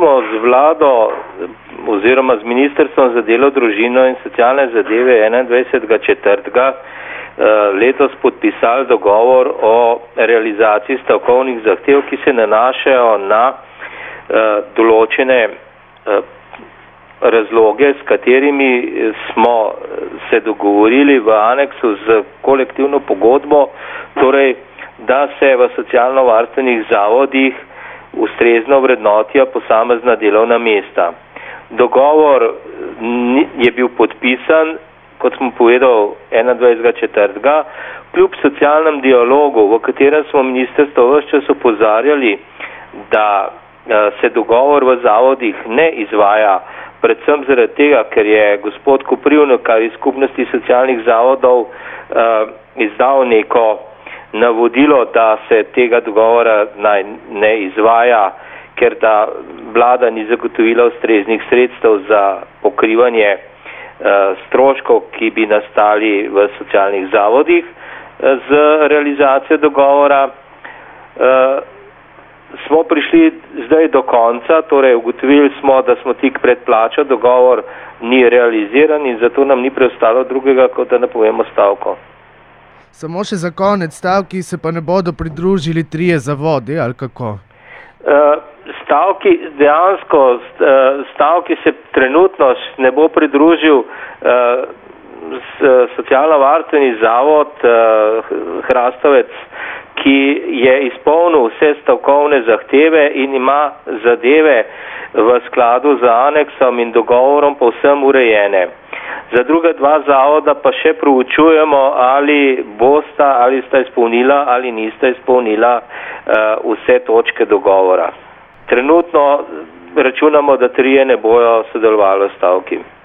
smo z vlado oziroma z Ministrstvom za delo, družino in socialne zadeve 21.4. Letos podpisali dogovor o realizaciji stavkovnih zahtev, ki se nanašajo na določene razloge, s katerimi smo se dogovorili v aneksu z kolektivno pogodbo, torej, da se v socialno-varstvenih zavodih ustrezno vrednotijo posamezna delovna mesta. Dogovor je bil podpisan, kot sem povedal, 21.4. Kljub socialnem dialogu, v katerem smo ministrstvo ves čas opozarjali, da se dogovor v zavodih ne izvaja, predvsem zaradi tega, ker je gospod Koprivnik iz skupnosti socialnih zavodov izdal neko navodilo, da se tega dogovora naj ne izvaja, ker da vlada ni zagotovila ustreznih sredstev za pokrivanje stroškov, ki bi nastali v socialnih zavodih z realizacijo dogovora. Smo prišli zdaj do konca, torej ugotovili smo, da smo tik pred plačo, dogovor ni realiziran in zato nam ni preostalo drugega, kot da napovemo stavko. Samo še za konec, stavki se pa ne bodo pridružili 3 zavodi, ali kako? Stavki se trenutno ne bo pridružil socialno-varstveni zavod Hrastovec, ki je izpolnil vse stavkovne zahteve in ima zadeve v skladu z aneksom in dogovorom povsem urejene. Za druga 2 zavoda pa še proučujemo, ali sta izpolnila ali nista izpolnila vse točke dogovora. Trenutno računamo, da 3 ne bojo sodelovali v stavki.